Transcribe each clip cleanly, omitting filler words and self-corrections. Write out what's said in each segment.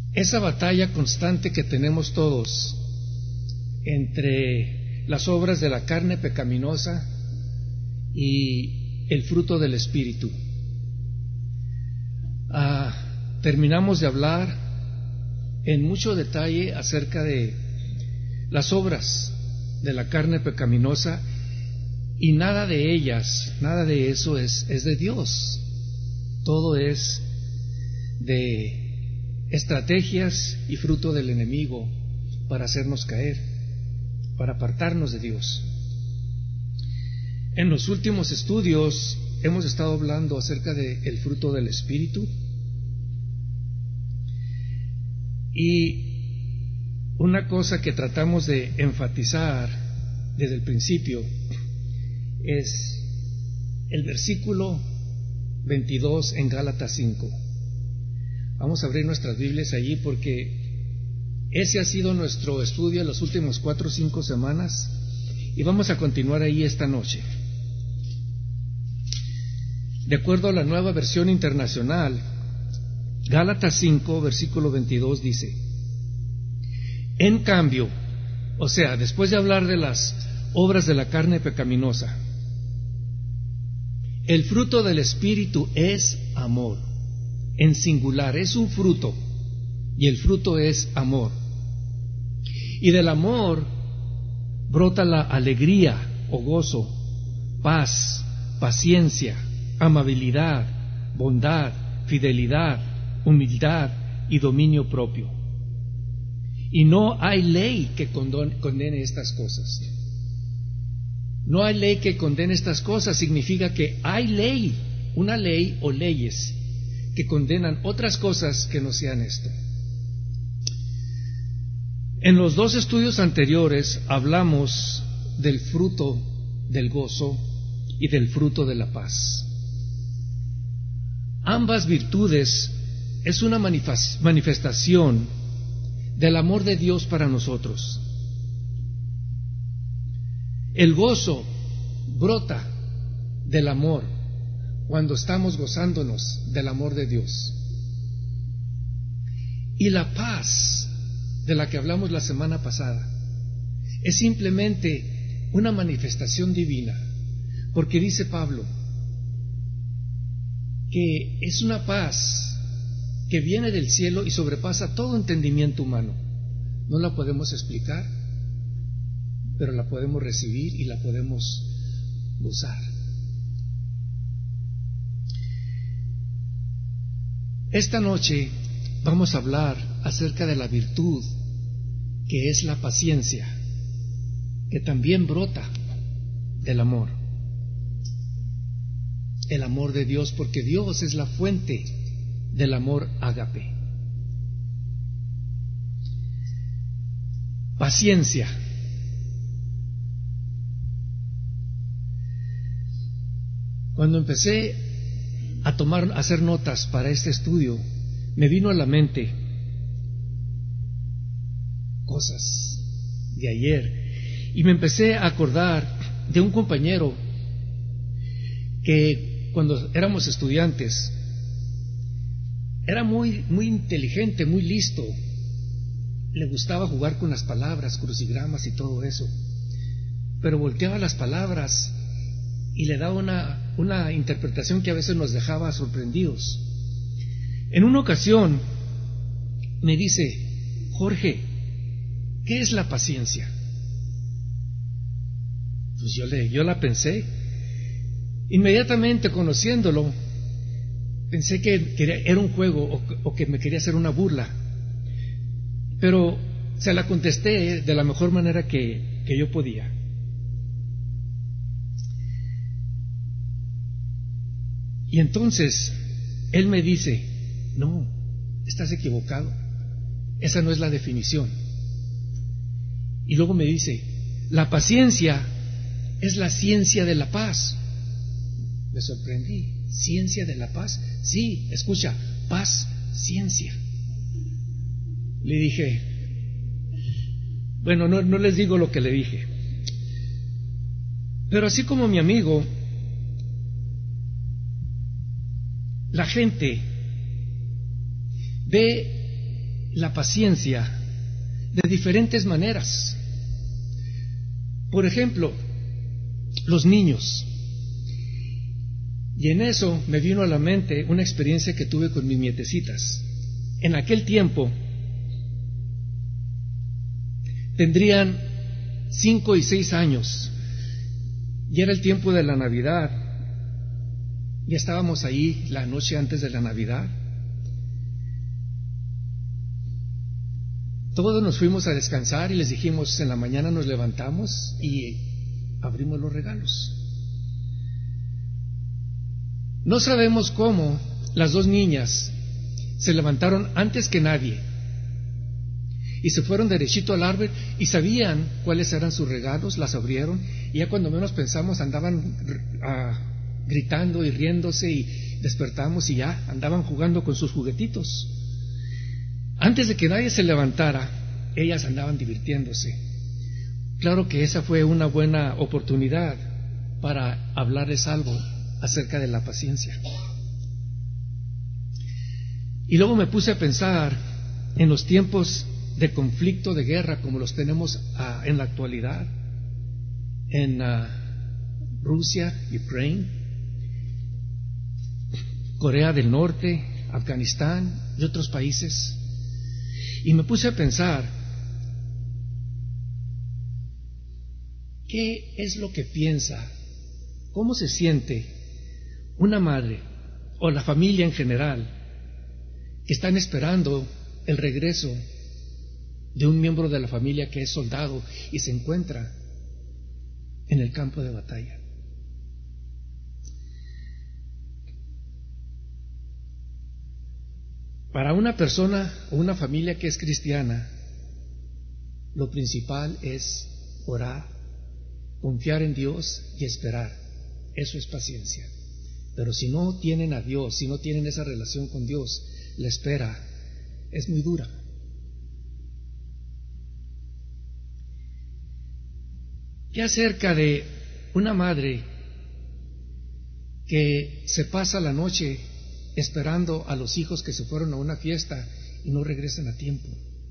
esa batalla constante que tenemos todos entre las obras de la carne pecaminosa y el fruto del Espíritu. Terminamos de hablar en mucho detalle acerca de las obras de la carne pecaminosa, y nada de ellas, nada de eso es de Dios. Todo es de estrategias y fruto del enemigo para hacernos caer, para apartarnos de Dios. En los últimos estudios hemos estado hablando acerca del fruto del Espíritu, y una cosa que tratamos de enfatizar desde el principio es el versículo 22 en Gálatas 5. Vamos a abrir nuestras Biblias allí porque ese ha sido nuestro estudio en las últimas 4 o 5 semanas, y vamos a continuar ahí esta noche. De acuerdo a la Nueva Versión Internacional, Gálatas 5, versículo 22 dice: en cambio, o sea, después de hablar de las obras de la carne pecaminosa, el fruto del Espíritu es amor. En singular, es un fruto, y el fruto es amor. Y del amor brota la alegría o gozo, paz, paciencia, amabilidad, bondad, fidelidad, humildad y dominio propio. Y no hay ley que condene estas cosas. No hay ley que condene estas cosas. Significa que hay ley, una ley o leyes que condenan otras cosas que no sean esto. En los 2 estudios anteriores hablamos del fruto del gozo y del fruto de la paz. Ambas virtudes es una manifestación del amor de Dios para nosotros. El gozo brota del amor cuando estamos gozándonos del amor de Dios. Y la paz de la que hablamos la semana pasada es simplemente una manifestación divina, porque dice Pablo que es una paz que viene del cielo y sobrepasa todo entendimiento humano. No la podemos explicar, pero la podemos recibir y la podemos gozar. Esta noche vamos a hablar acerca de la virtud que es la paciencia, que también brota del amor. El amor de Dios, porque Dios es la fuente del amor ágape. Paciencia. Cuando empecé a hacer notas para este estudio, me vino a la mente cosas de ayer, y me empecé a acordar de un compañero que cuando éramos estudiantes era muy inteligente, muy listo. Le gustaba jugar con las palabras, crucigramas y todo eso, pero volteaba las palabras y le daba una interpretación que a veces nos dejaba sorprendidos. En una ocasión me dice: Jorge, ¿qué es la paciencia? Pues yo la pensé. Inmediatamente, conociéndolo, pensé que era un juego o que me quería hacer una burla, pero se la contesté de la mejor manera que yo podía. Y entonces él me dice: no, estás equivocado, esa no es la definición. Y luego me dice: la paciencia es la ciencia de la paz. Me sorprendí. ¿Ciencia de la paz? Sí, escucha, paz, ciencia. Le dije, bueno, no les digo lo que le dije, pero así como mi amigo, la gente ve la paciencia de diferentes maneras. Por ejemplo, los niños. Y en eso me vino a la mente una experiencia que tuve con mis nietecitas. En aquel tiempo tendrían 5 y 6 años, y era el tiempo de la Navidad. Ya estábamos ahí la noche antes de la Navidad. Todos nos fuimos a descansar y les dijimos, en la mañana nos levantamos y abrimos los regalos. No sabemos cómo las 2 niñas se levantaron antes que nadie y se fueron derechito al árbol y sabían cuáles eran sus regalos, las abrieron, y ya cuando menos pensamos andaban gritando y riéndose, y despertamos y ya andaban jugando con sus juguetitos. Antes de que nadie se levantara, ellas andaban divirtiéndose. Claro que esa fue una buena oportunidad para hablarles algo acerca de la paciencia. Y luego me puse a pensar en los tiempos de conflicto, de guerra, como los tenemos en la actualidad, en Rusia, Ucrania, Corea del Norte, Afganistán y otros países. Y me puse a pensar, ¿qué es lo que piensa? ¿Cómo se siente una madre o la familia en general que están esperando el regreso de un miembro de la familia que es soldado y se encuentra en el campo de batalla? Para una persona o una familia que es cristiana, lo principal es orar, confiar en Dios y esperar. Eso es paciencia. Pero si no tienen a Dios, si no tienen esa relación con Dios, la espera es muy dura. ¿Qué acerca de una madre que se pasa la noche esperando a los hijos que se fueron a una fiesta y no regresan a tiempo?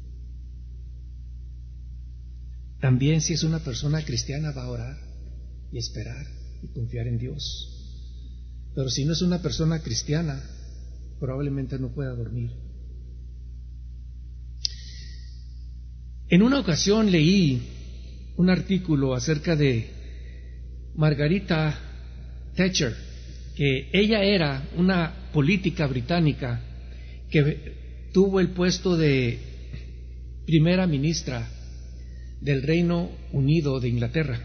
También, si es una persona cristiana, va a orar y esperar y confiar en Dios. Pero si no es una persona cristiana, probablemente no pueda dormir. En una ocasión leí un artículo acerca de Margarita Thatcher, que ella era una política británica que tuvo el puesto de primera ministra del Reino Unido de Inglaterra.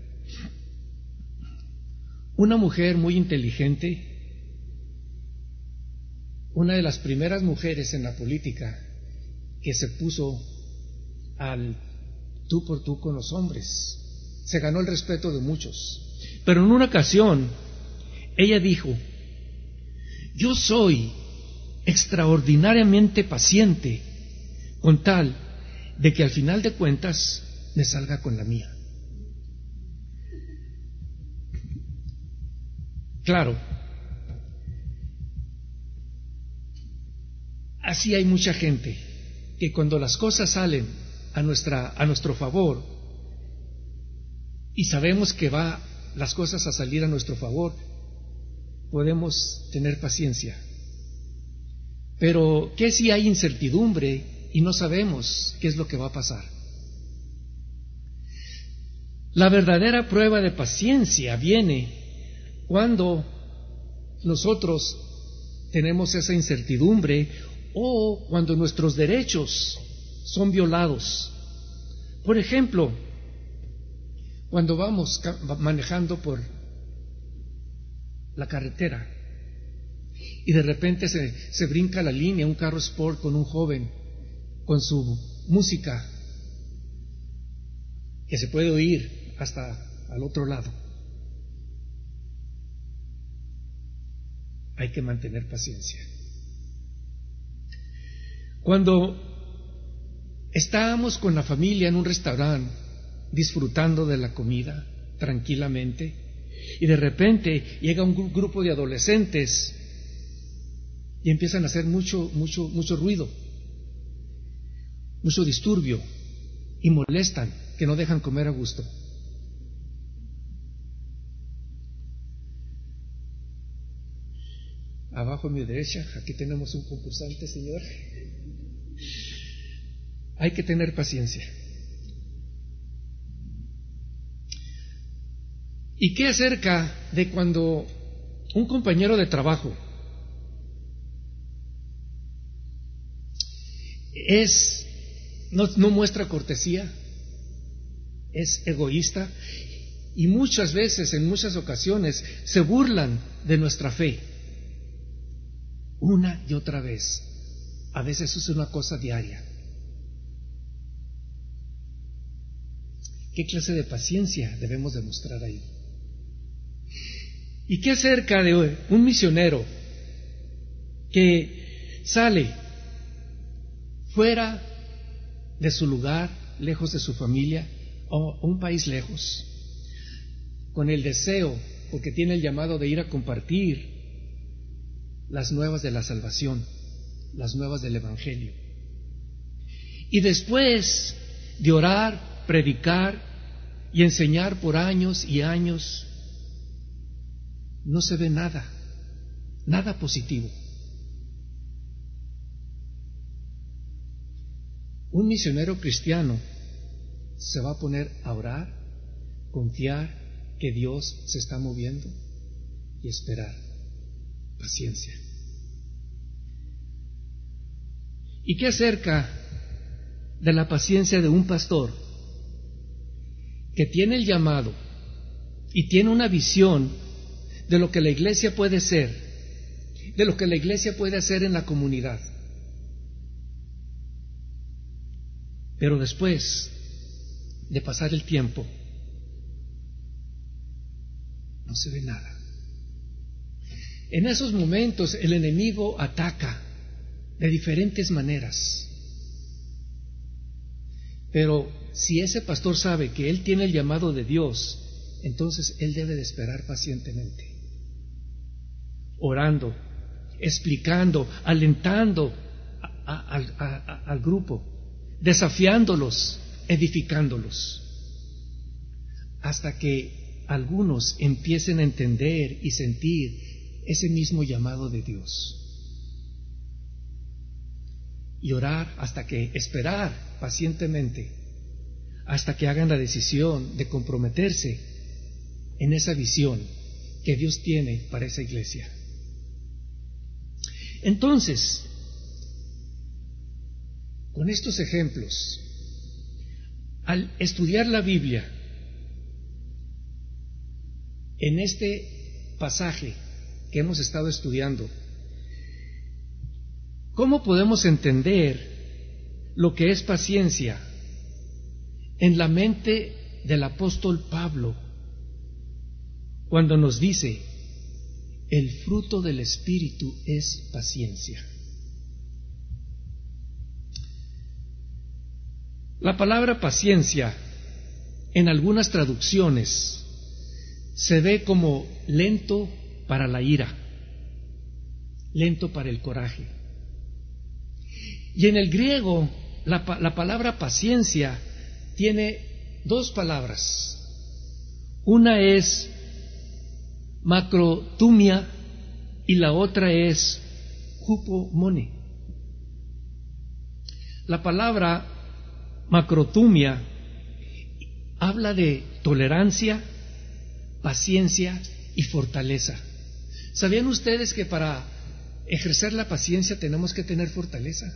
Una mujer muy inteligente, una de las primeras mujeres en la política que se puso al tú por tú con los hombres. Se ganó el respeto de muchos. Pero en una ocasión, ella dijo: yo soy extraordinariamente paciente con tal de que al final de cuentas me salga con la mía. Claro, así hay mucha gente que cuando las cosas salen a nuestro favor y sabemos que va las cosas a salir a nuestro favor, podemos tener paciencia. Pero ¿qué si hay incertidumbre y no sabemos qué es lo que va a pasar? La verdadera prueba de paciencia viene cuando nosotros tenemos esa incertidumbre o cuando nuestros derechos son violados. Por ejemplo, cuando vamos manejando por la carretera y de repente se brinca la línea un carro sport con un joven con su música que se puede oír hasta al otro lado. Hay que mantener paciencia. Cuando estábamos con la familia en un restaurante disfrutando de la comida tranquilamente y de repente llega un grupo de adolescentes y empiezan a hacer mucho ruido, mucho disturbio y molestan, que no dejan comer a gusto. Abajo a mi derecha, aquí tenemos un concursante, señor. Hay que tener paciencia. ¿Y qué acerca de cuando un compañero de trabajo no muestra cortesía, es egoísta y muchas veces, en muchas ocasiones, se burlan de nuestra fe? Una y otra vez. A veces es una cosa diaria. ¿Qué clase de paciencia debemos demostrar ahí? ¿Y qué acerca de un misionero que sale fuera de su lugar, lejos de su familia, o un país lejos, con el deseo, porque tiene el llamado de ir a compartir las nuevas de la salvación, las nuevas del Evangelio? Y después de orar, predicar y enseñar por años y años, no se ve nada positivo. Un misionero cristiano se va a poner a orar, confiar que Dios se está moviendo y esperar. Paciencia. ¿Y qué acerca de la paciencia de un pastor que tiene el llamado y tiene una visión de lo que la iglesia puede ser, de lo que la iglesia puede hacer en la comunidad? Pero después de pasar el tiempo, no se ve nada. En esos momentos el enemigo ataca de diferentes maneras. Pero si ese pastor sabe que él tiene el llamado de Dios, entonces él debe de esperar pacientemente, orando, explicando, alentando al grupo, desafiándolos, edificándolos, hasta que algunos empiecen a entender y sentir ese mismo llamado de Dios. Y orar esperar pacientemente hasta que hagan la decisión de comprometerse en esa visión que Dios tiene para esa iglesia. Entonces, con estos ejemplos, al estudiar la Biblia, en este pasaje que hemos estado estudiando, ¿cómo podemos entender lo que es paciencia en la mente del apóstol Pablo cuando nos dice: el fruto del Espíritu es paciencia? La palabra paciencia en algunas traducciones se ve como lento para la ira, lento para el coraje. Y en el griego la palabra paciencia tiene dos palabras. Una es macrotumia y la otra es hupomone. La palabra macrotumia habla de tolerancia, paciencia y fortaleza. ¿Sabían ustedes que para ejercer la paciencia tenemos que tener fortaleza?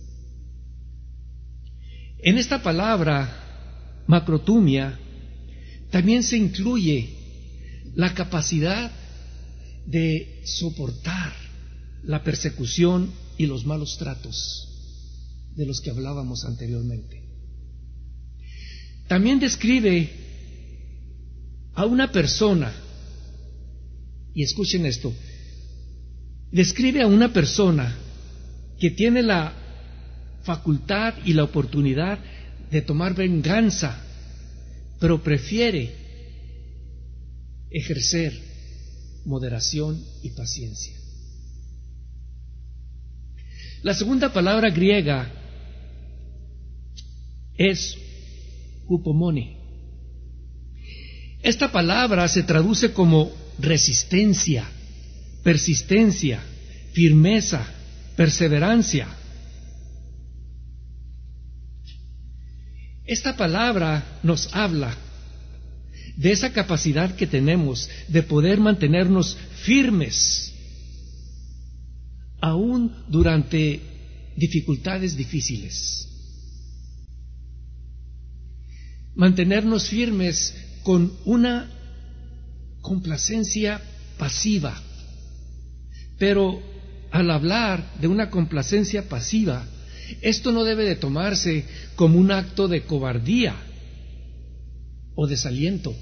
En esta palabra macrotumia también se incluye la capacidad de soportar la persecución y los malos tratos de los que hablábamos anteriormente. También describe a una persona, y escuchen esto, describe a una persona que tiene la facultad y la oportunidad de tomar venganza, pero prefiere ejercer moderación y paciencia. La segunda palabra griega es hupomone. Esta palabra se traduce como resistencia, persistencia, firmeza, perseverancia. Esta palabra nos habla de esa capacidad que tenemos de poder mantenernos firmes aún durante dificultades difíciles. Mantenernos firmes con una complacencia pasiva. Pero al hablar de una complacencia pasiva, esto no debe de tomarse como un acto de cobardía o desaliento.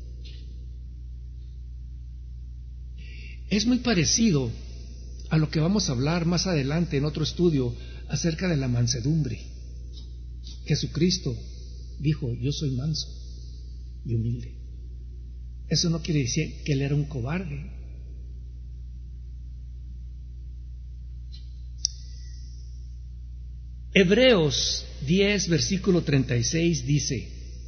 Es muy parecido a lo que vamos a hablar más adelante en otro estudio acerca de la mansedumbre. Jesucristo dijo: yo soy manso y humilde. Eso no quiere decir que él era un cobarde. Hebreos 10, versículo 36 dice: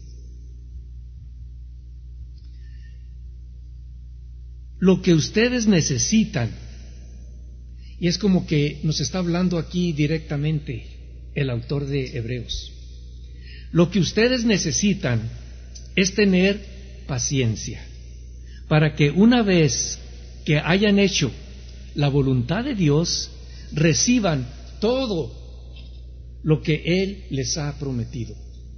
lo que ustedes necesitan, y es como que nos está hablando aquí directamente el autor de Hebreos, lo que ustedes necesitan es tener paciencia, para que una vez que hayan hecho la voluntad de Dios, reciban todo lo que Él les ha prometido.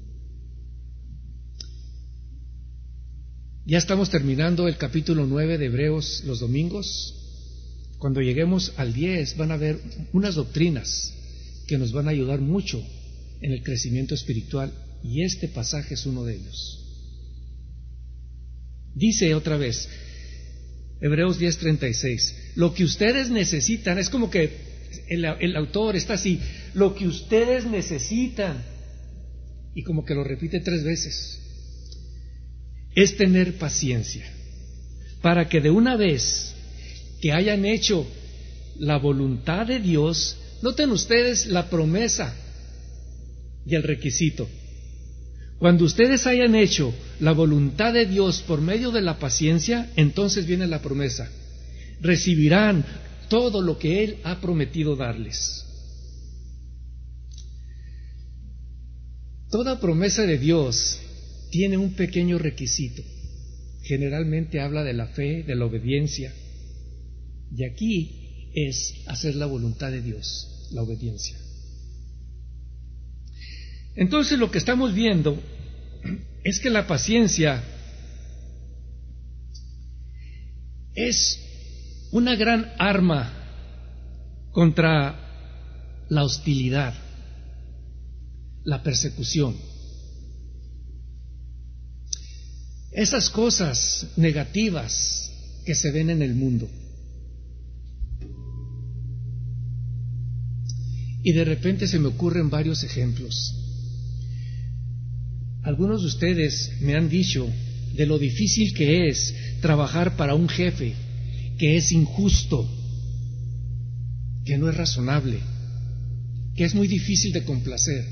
Ya estamos terminando el capítulo 9 de Hebreos los domingos. Cuando lleguemos al 10 van a ver unas doctrinas que nos van a ayudar mucho en el crecimiento espiritual, y este pasaje es uno de ellos. Dice otra vez, Hebreos 10:36, lo que ustedes necesitan, es como que el autor está así, lo que ustedes necesitan, y como que lo repite 3 veces, es tener paciencia, para que de una vez que hayan hecho la voluntad de Dios, noten ustedes la promesa y el requisito. Cuando ustedes hayan hecho la voluntad de Dios por medio de la paciencia, entonces viene la promesa. Recibirán todo lo que Él ha prometido darles. Toda promesa de Dios tiene un pequeño requisito. Generalmente habla de la fe, de la obediencia. Y aquí es hacer la voluntad de Dios, la obediencia. Entonces lo que estamos viendo es que la paciencia es una gran arma contra la hostilidad, la persecución. Esas cosas negativas que se ven en el mundo. Y de repente se me ocurren varios ejemplos. Algunos de ustedes me han dicho de lo difícil que es trabajar para un jefe que es injusto, que no es razonable, que es muy difícil de complacer.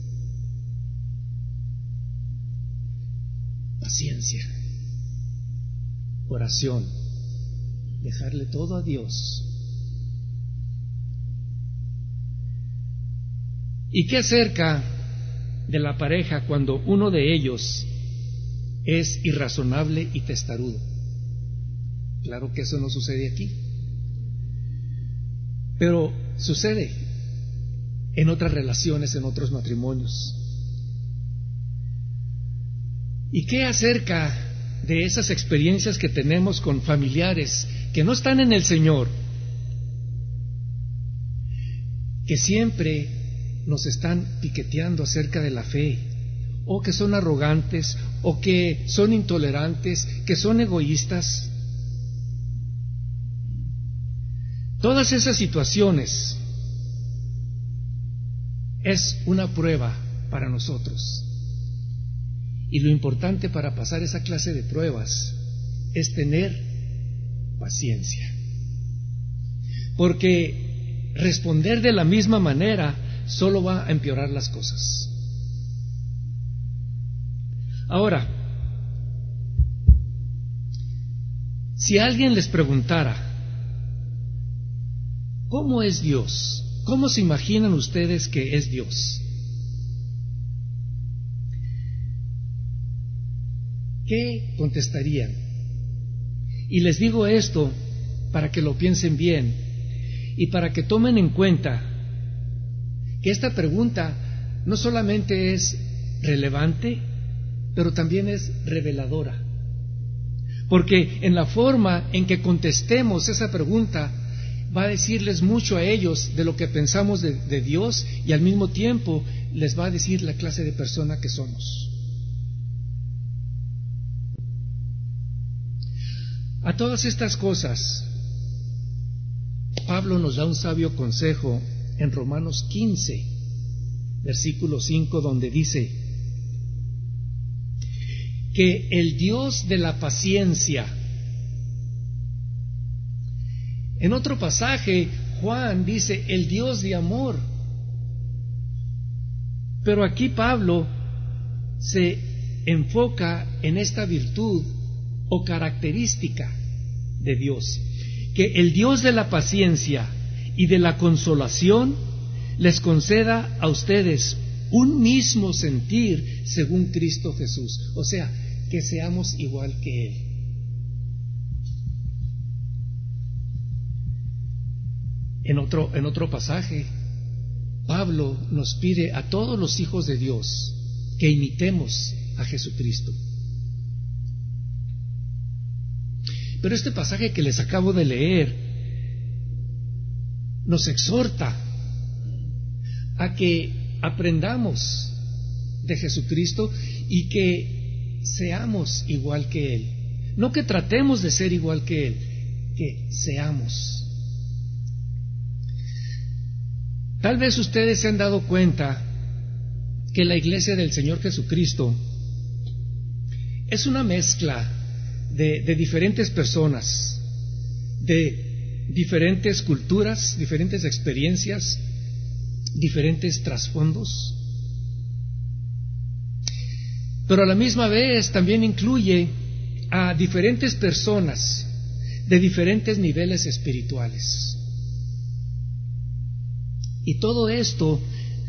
Paciencia, oración, dejarle todo a Dios. ¿Y qué acerca de la pareja cuando uno de ellos es irrazonable y testarudo? Claro que eso no sucede aquí, pero sucede en otras relaciones, en otros matrimonios. ¿Y qué acerca de esas experiencias que tenemos con familiares que no están en el Señor, que siempre nos están piqueteando acerca de la fe, o que son arrogantes, o que son intolerantes, que son egoístas? Todas esas situaciones es una prueba para nosotros. Y lo importante para pasar esa clase de pruebas es tener paciencia. Porque responder de la misma manera solo va a empeorar las cosas. Ahora, si alguien les preguntara, ¿cómo es Dios? ¿Cómo se imaginan ustedes que es Dios? ¿Qué contestarían? Y les digo esto para que lo piensen bien y para que tomen en cuenta que esta pregunta no solamente es relevante, pero también es reveladora. Porque en la forma en que contestemos esa pregunta va a decirles mucho a ellos de lo que pensamos de Dios, y al mismo tiempo les va a decir la clase de persona que somos. A todas estas cosas, Pablo nos da un sabio consejo en Romanos 15, versículo 5, donde dice que el Dios de la paciencia. En otro pasaje, Juan dice el Dios de amor. Pero aquí Pablo se enfoca en esta virtud o característica de Dios, que el Dios de la paciencia y de la consolación les conceda a ustedes un mismo sentir según Cristo Jesús, o sea, que seamos igual que Él. En otro pasaje, Pablo nos pide a todos los hijos de Dios que imitemos a Jesucristo. Pero este pasaje que les acabo de leer nos exhorta a que aprendamos de Jesucristo y que seamos igual que Él. No que tratemos de ser igual que Él, que seamos. Tal vez ustedes se han dado cuenta que la iglesia del Señor Jesucristo es una mezcla de diferentes personas, de diferentes culturas, diferentes experiencias, diferentes trasfondos, pero a la misma vez también incluye a diferentes personas de diferentes niveles espirituales. Y todo esto,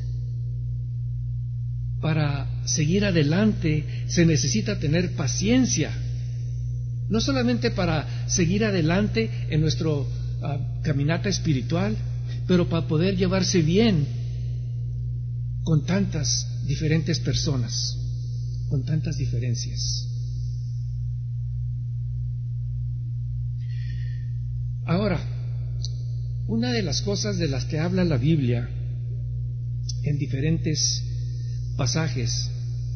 para seguir adelante, se necesita tener paciencia. No solamente para seguir adelante en nuestro caminata espiritual, pero para poder llevarse bien con tantas diferentes personas, con tantas diferencias. Ahora, una de las cosas de las que habla la Biblia en diferentes pasajes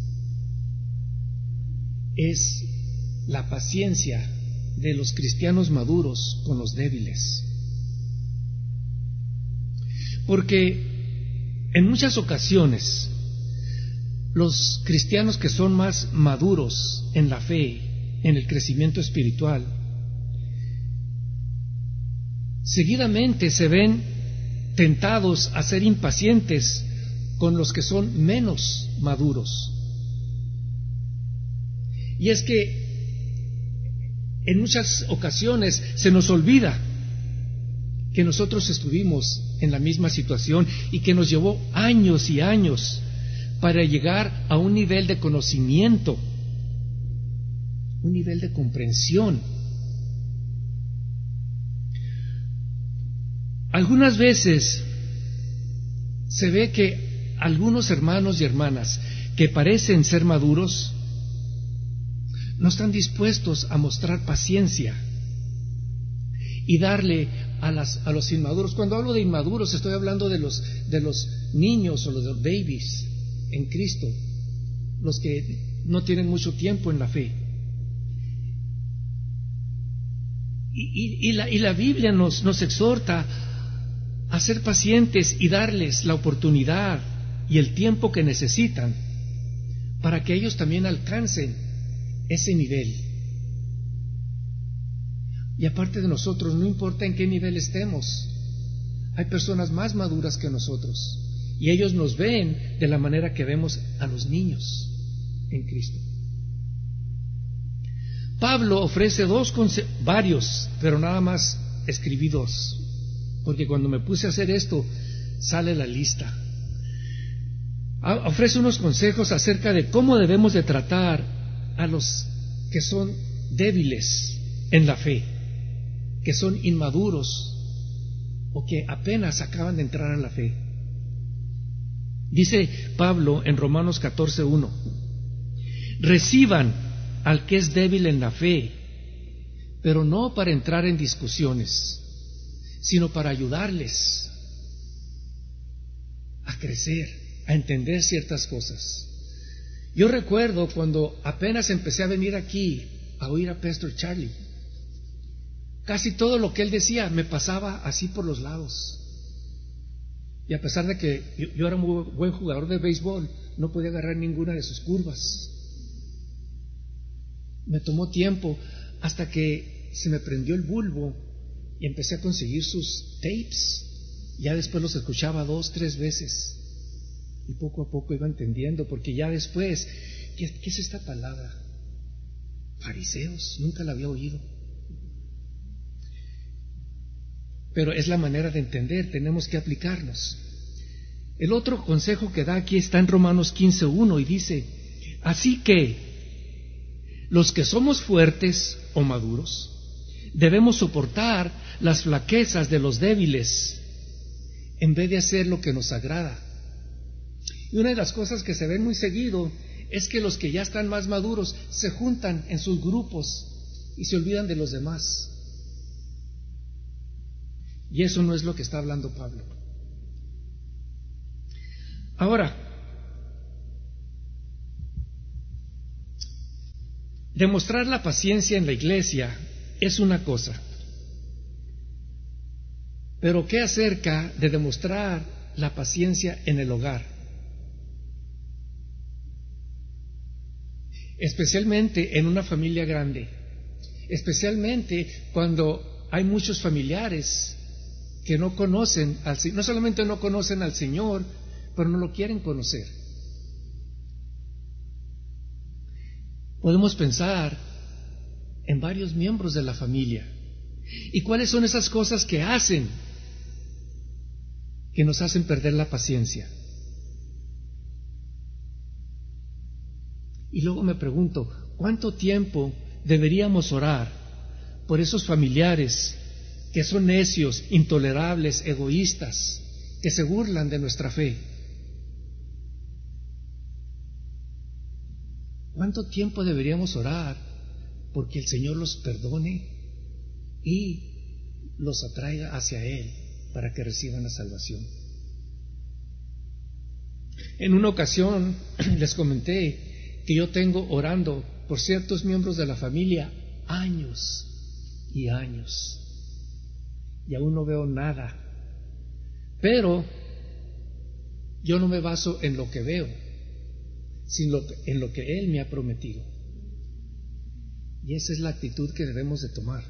es la paciencia de los cristianos maduros con los débiles. Porque en muchas ocasiones los cristianos que son más maduros en la fe, en el crecimiento espiritual, seguidamente se ven tentados a ser impacientes con los que son menos maduros. Y es que en muchas ocasiones se nos olvida que nosotros estuvimos en la misma situación y que nos llevó años y años para llegar a un nivel de conocimiento, un nivel de comprensión. Algunas veces se ve que algunos hermanos y hermanas que parecen ser maduros no están dispuestos a mostrar paciencia y darle a los inmaduros. Cuando hablo de inmaduros estoy hablando de los niños o los babies en Cristo, los que no tienen mucho tiempo en la fe. Y la Biblia nos exhorta a ser pacientes y darles la oportunidad y el tiempo que necesitan para que ellos también alcancen ese nivel. Y aparte de nosotros, no importa en qué nivel estemos, hay personas más maduras que nosotros y ellos nos ven de la manera que vemos a los niños en Cristo. Pablo ofrece varios, pero nada más escribí dos, porque cuando me puse a hacer esto, sale la lista. Ofrece unos consejos acerca de cómo debemos de tratar a los que son débiles en la fe, que son inmaduros o que apenas acaban de entrar en la fe. Dice Pablo en Romanos 14:1: reciban al que es débil en la fe, pero no para entrar en discusiones, sino para ayudarles a crecer, a entender ciertas cosas. Yo recuerdo cuando apenas empecé a venir aquí a oír a Pastor Charlie, casi todo lo que él decía me pasaba así por los lados. Y a pesar de que yo era un muy buen jugador de béisbol, no podía agarrar ninguna de sus curvas. Me tomó tiempo hasta que se me prendió el bulbo y empecé a conseguir sus tapes. Ya después los escuchaba 2, 3 veces y poco a poco iba entendiendo, porque ya después, ¿qué es esta palabra? Fariseos, nunca la había oído. Pero es la manera de entender, tenemos que aplicarnos. El otro consejo que da aquí está en Romanos 15:1 y dice: así que los que somos fuertes o maduros debemos soportar las flaquezas de los débiles en vez de hacer lo que nos agrada. Y una de las cosas que se ven muy seguido es que los que ya están más maduros se juntan en sus grupos y se olvidan de los demás. Y eso no es lo que está hablando Pablo. Ahora, demostrar la paciencia en la iglesia es una cosa, pero ¿qué acerca de demostrar la paciencia en el hogar? Especialmente en una familia grande, especialmente cuando hay muchos familiares que no conocen al Señor, no solamente no conocen al Señor, pero no lo quieren conocer. Podemos pensar en varios miembros de la familia. ¿Y cuáles son esas cosas que hacen que nos hacen perder la paciencia? Y luego me pregunto, ¿cuánto tiempo deberíamos orar por esos familiares que son necios, intolerables, egoístas, que se burlan de nuestra fe? ¿Cuánto tiempo deberíamos orar porque el Señor los perdone y los atraiga hacia Él para que reciban la salvación? En una ocasión les comenté que yo tengo orando por ciertos miembros de la familia años y años y aún no veo nada. Pero yo no me baso en lo que veo, sino en lo que Él me ha prometido. Y esa es la actitud que debemos de tomar.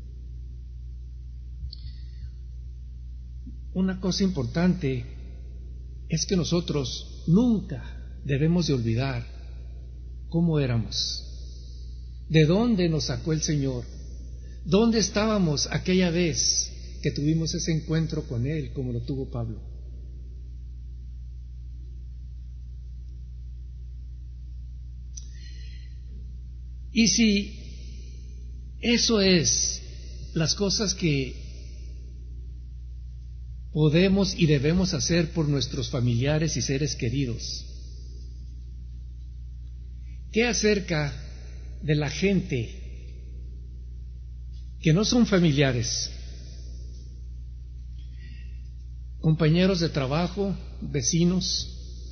Una cosa importante es que nosotros nunca debemos de olvidar cómo éramos, de dónde nos sacó el Señor, dónde estábamos aquella vez que tuvimos ese encuentro con Él, como lo tuvo Pablo. Y si eso es las cosas que podemos y debemos hacer por nuestros familiares y seres queridos, ¿qué acerca de la gente que no son familiares? Compañeros de trabajo, vecinos,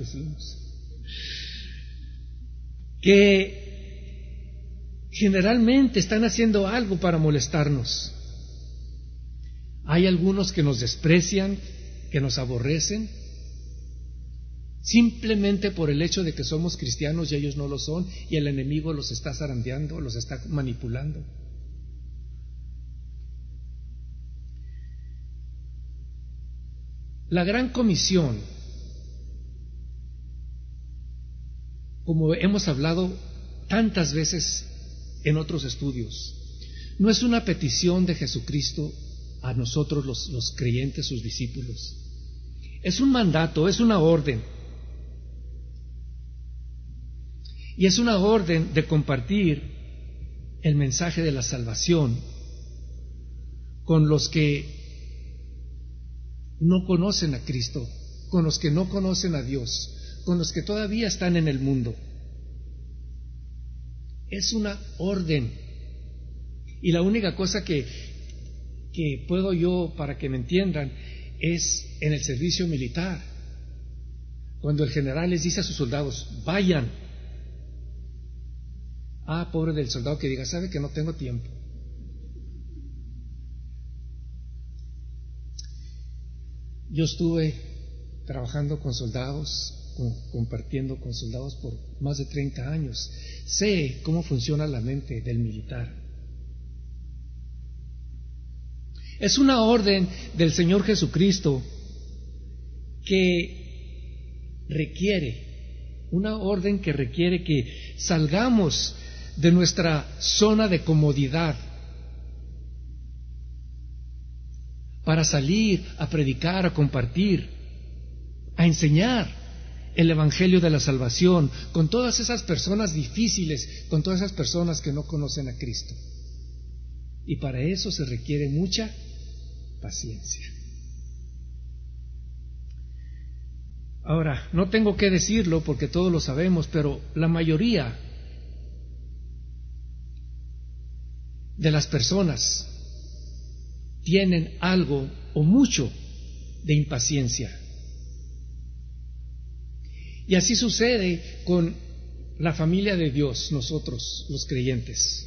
que generalmente están haciendo algo para molestarnos. Hay algunos que nos desprecian, que nos aborrecen, simplemente por el hecho de que somos cristianos y ellos no lo son, y el enemigo los está zarandeando, los está manipulando. La gran comisión, como hemos hablado tantas veces en otros estudios. No es una petición de Jesucristo a nosotros los creyentes, sus discípulos. Es un mandato, es una orden. Y es una orden de compartir el mensaje de la salvación con los que no conocen a Cristo, con los que no conocen a Dios, con los que todavía están en el mundo. Es una orden. Y la única cosa que puedo yo, para que me entiendan, es en el servicio militar. Cuando el general les dice a sus soldados, vayan. Pobre del soldado que diga, sabe que no tengo tiempo. Yo estuve trabajando con soldados, compartiendo con soldados por más de 30 años. Sé cómo funciona la mente del militar. Es una orden del Señor Jesucristo que requiere, una orden que requiere que salgamos de nuestra zona de comodidad para salir a predicar, a compartir, a enseñar el Evangelio de la salvación con todas esas personas difíciles, con todas esas personas que no conocen a Cristo. Y para eso se requiere mucha paciencia. Ahora, no tengo que decirlo porque todos lo sabemos, pero la mayoría de las personas tienen algo o mucho de impaciencia. Y así sucede con la familia de Dios, nosotros, los creyentes.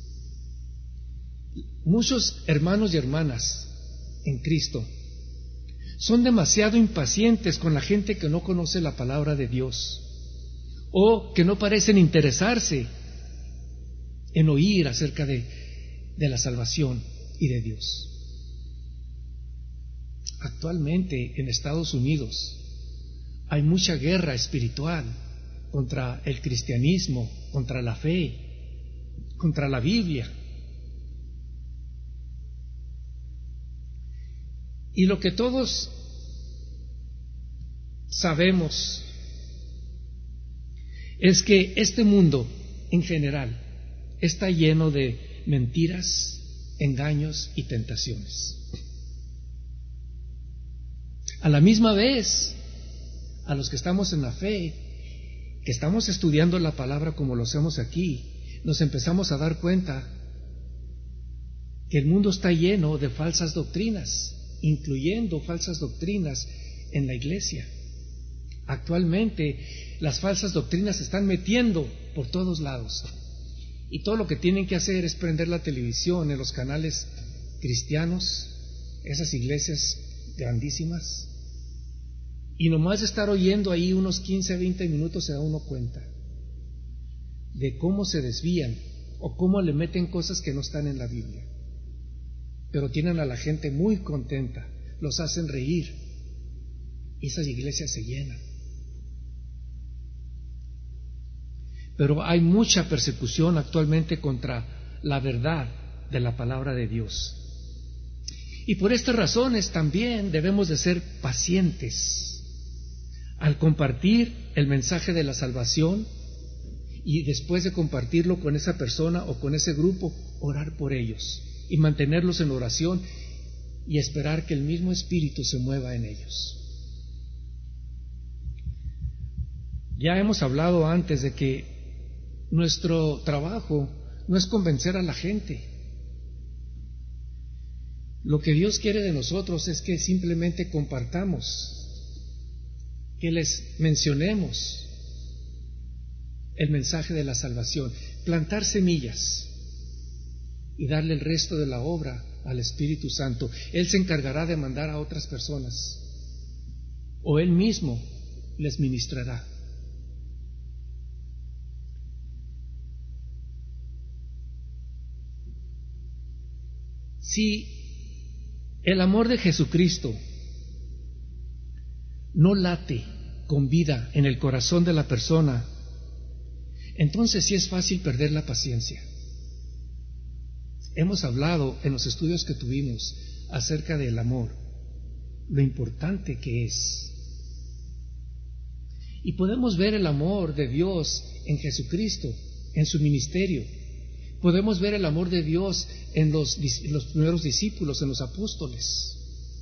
Muchos hermanos y hermanas en Cristo son demasiado impacientes con la gente que no conoce la palabra de Dios o que no parecen interesarse en oír acerca de la salvación y de Dios. Actualmente en Estados Unidos hay mucha guerra espiritual contra el cristianismo, contra la fe, contra la Biblia. Y lo que todos sabemos es que este mundo en general está lleno de mentiras, engaños y tentaciones. A la misma vez, a los que estamos en la fe, que estamos estudiando la palabra como lo hacemos aquí, nos empezamos a dar cuenta que el mundo está lleno de falsas doctrinas, incluyendo falsas doctrinas en la iglesia. Actualmente las falsas doctrinas se están metiendo por todos lados y todo lo que tienen que hacer es prender la televisión en los canales cristianos, esas iglesias grandísimas, y nomás estar oyendo ahí unos 15, 20 minutos se da uno cuenta de cómo se desvían o cómo le meten cosas que no están en la Biblia. Pero tienen a la gente muy contenta, los hacen reír y esas iglesias se llenan. Pero hay mucha persecución actualmente contra la verdad de la palabra de Dios. Y por estas razones también debemos de ser pacientes al compartir el mensaje de la salvación y después de compartirlo con esa persona o con ese grupo, orar por ellos y mantenerlos en oración y esperar que el mismo Espíritu se mueva en ellos. Ya hemos hablado antes de que nuestro trabajo no es convencer a la gente. Lo que Dios quiere de nosotros es que simplemente compartamos, que les mencionemos el mensaje de la salvación, plantar semillas y darle el resto de la obra al Espíritu Santo. Él se encargará de mandar a otras personas o Él mismo les ministrará. Si el amor de Jesucristo no late con vida en el corazón de la persona, entonces sí es fácil perder la paciencia. hemos hablado en los estudios que tuvimos acerca del amor, lo importante que es. Y podemos ver el amor de Dios en Jesucristo, en su ministerio. Podemos ver el amor de Dios en los primeros discípulos, en los apóstoles.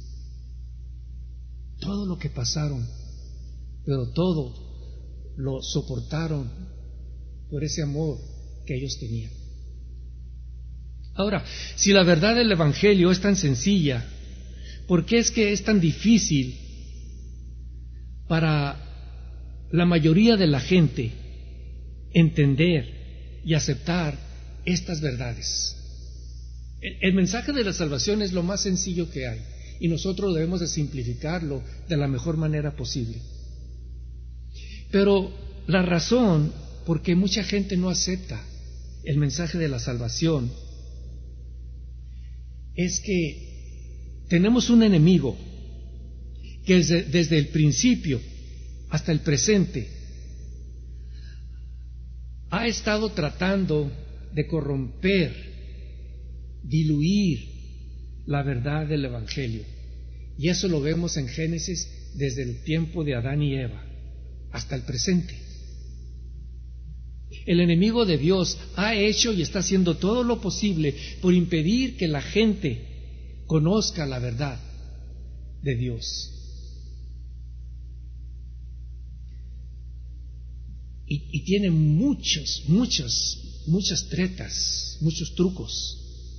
Todo lo que pasaron, pero todo lo soportaron por ese amor que ellos tenían. Ahora, si la verdad del Evangelio es tan sencilla, ¿por qué es que es tan difícil para la mayoría de la gente entender y aceptar estas verdades? El mensaje de la salvación es lo más sencillo que hay, y nosotros debemos de simplificarlo de la mejor manera posible. Pero la razón por qué mucha gente no acepta el mensaje de la salvación es que tenemos un enemigo que desde el principio hasta el presente ha estado tratando de corromper, diluir la verdad del Evangelio. Y eso lo vemos en Génesis desde el tiempo de Adán y Eva hasta el presente. El enemigo de Dios ha hecho y está haciendo todo lo posible por impedir que la gente conozca la verdad de Dios. Y tiene muchas tretas, muchos trucos.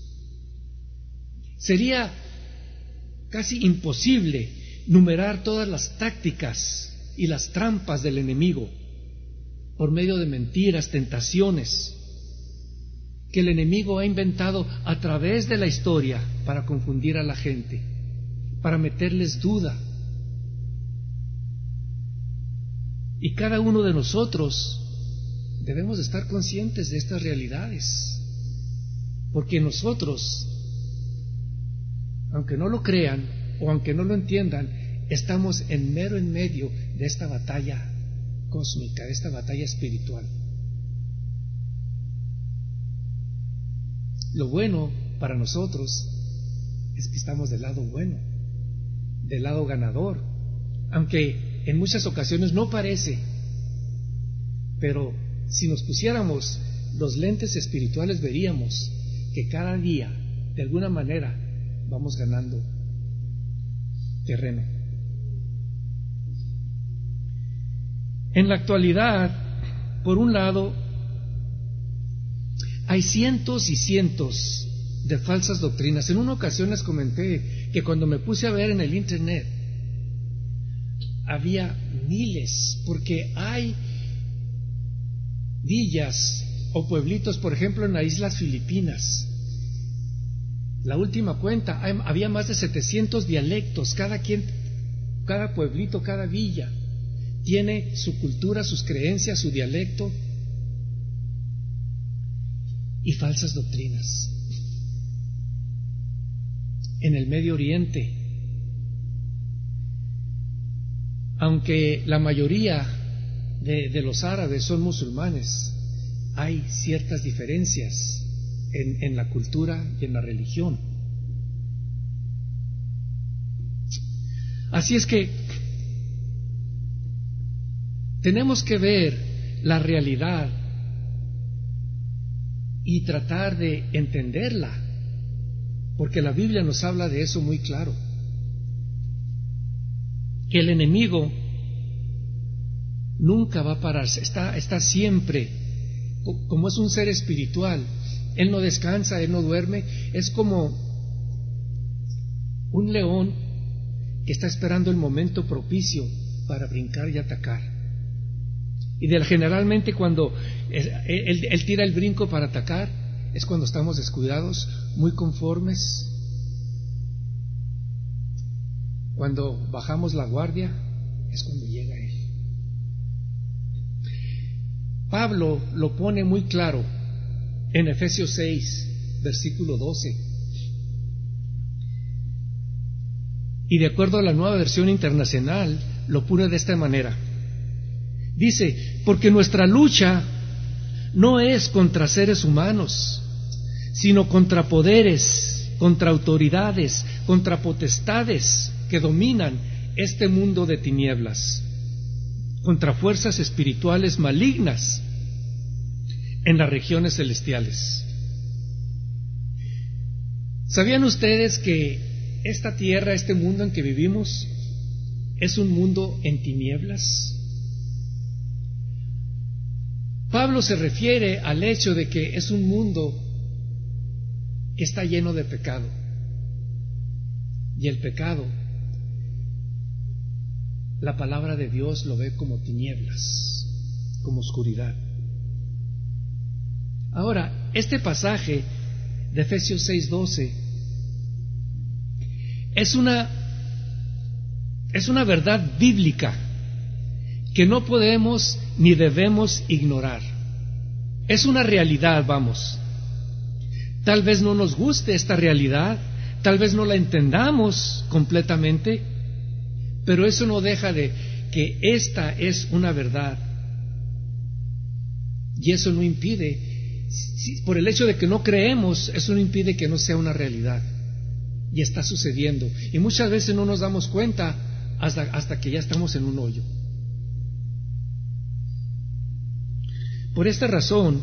Sería casi imposible numerar todas las tácticas y las trampas del enemigo por medio de mentiras, tentaciones que el enemigo ha inventado a través de la historia para confundir a la gente, para meterles duda. Y cada uno de nosotros debemos de estar conscientes de estas realidades, porque nosotros, aunque no lo crean o aunque no lo entiendan, estamos en medio de esta batalla cósmica, de esta batalla espiritual. Lo bueno para nosotros es que estamos del lado bueno, del lado ganador, aunque en muchas ocasiones no parece, pero si nos pusiéramos los lentes espirituales veríamos que cada día, de alguna manera, vamos ganando terreno. En la actualidad, por un lado, hay cientos y cientos de falsas doctrinas. En una ocasión les comenté que cuando me puse a ver en el internet había miles, porque hay villas o pueblitos, por ejemplo, en las islas Filipinas. La última cuenta, había más de 700 dialectos, cada pueblito, cada villa tiene su cultura, sus creencias, su dialecto y falsas doctrinas. En el Medio Oriente, aunque la mayoría de los árabes son musulmanes, hay ciertas diferencias en la cultura y en la religión. Así es que tenemos que ver la realidad y tratar de entenderla, porque la Biblia nos habla de eso muy claro, que el enemigo nunca va a pararse, está siempre, como es un ser espiritual, él no descansa, él no duerme, es como un león que está esperando el momento propicio para brincar y atacar. Y generalmente cuando él tira el brinco para atacar, es cuando estamos descuidados, muy conformes. Cuando bajamos la guardia, es cuando llega él. Pablo lo pone muy claro en Efesios 6, versículo 12. Y de acuerdo a la Nueva Versión Internacional, lo pone de esta manera. Dice, porque nuestra lucha no es contra seres humanos, sino contra poderes, contra autoridades, contra potestades que dominan este mundo de tinieblas, contra fuerzas espirituales malignas en las regiones celestiales. ¿Sabían ustedes que esta tierra, este mundo en que vivimos, es un mundo en tinieblas? Pablo se refiere al hecho de que es un mundo que está lleno de pecado. Y el pecado, la palabra de Dios lo ve como tinieblas, como oscuridad. Ahora, este pasaje de Efesios 6:12 es una verdad bíblica que no podemos ni debemos ignorar. Es una realidad, vamos. Tal vez no nos guste esta realidad, tal vez no la entendamos completamente, pero eso no deja de que esta es una verdad. Y eso no impide, por el hecho de que no creemos, eso no impide que no sea una realidad. Y está sucediendo. Y muchas veces no nos damos cuenta hasta que ya estamos en un hoyo. Por esta razón,